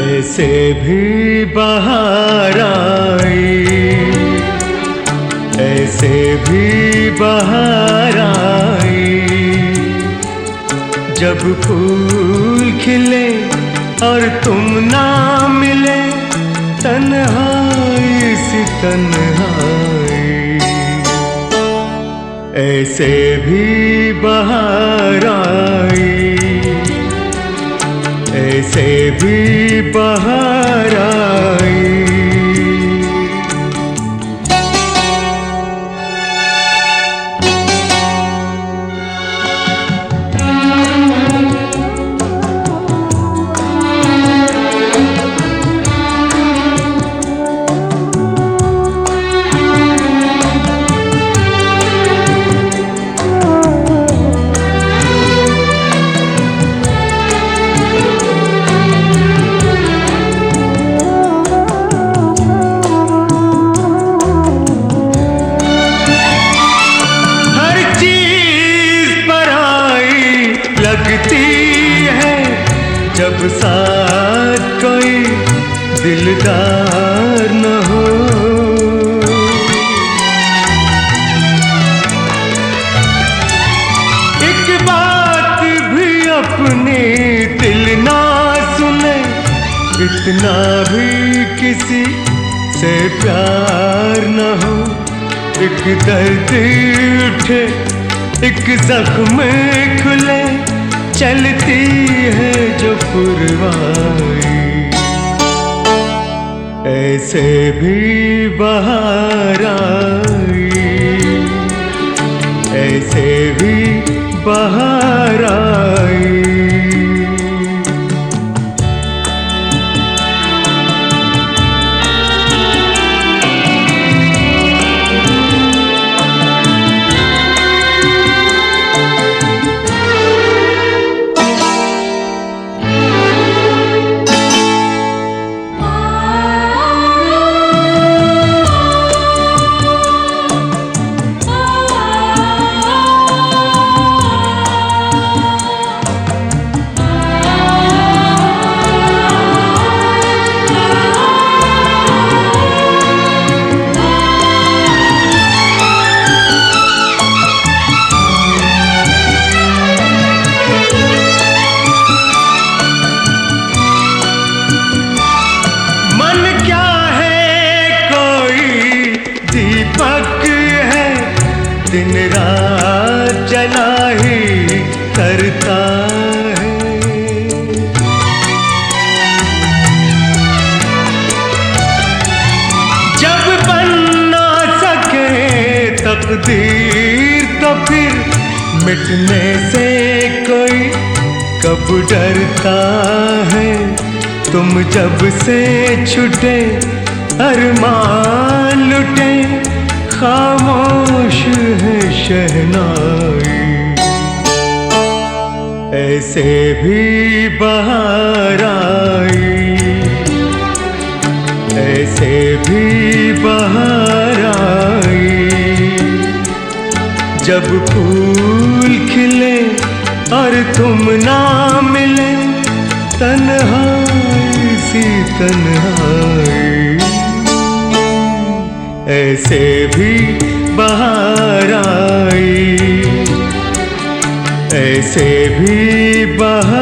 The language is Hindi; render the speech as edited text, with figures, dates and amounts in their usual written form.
ऐसे भी बहार आई, ऐसे भी बहार आई, जब फूल खिले और तुम ना मिले, तन्हाई सी तन्हाई। ऐसे भी बहार आई, ऐसे भी बहार आई। लगती है जब साथ कोई दिलदार न हो, एक बात भी अपनी दिल ना सुने, इतना भी किसी से प्यार न हो। एक दर्द उठे, एक जख्म खुले, चलती है जो पुरवाई। ऐसे भी बहार आई, ऐसे भी बहार आई। दीपक है दिन रात जला ही करता है, जब बन ना सके तकदीर तो फिर मिटने से कोई कब डरता है। तुम जब से छूटे अरमान लुटे, खामोश है शहनाई। ऐसे भी बहार आई, ऐसे भी बहार आई, जब फूल खिले और तुम ना मिले, तन्हाई सी तन्हाई। ऐसे भी बहार आई, ऐसे भी बहार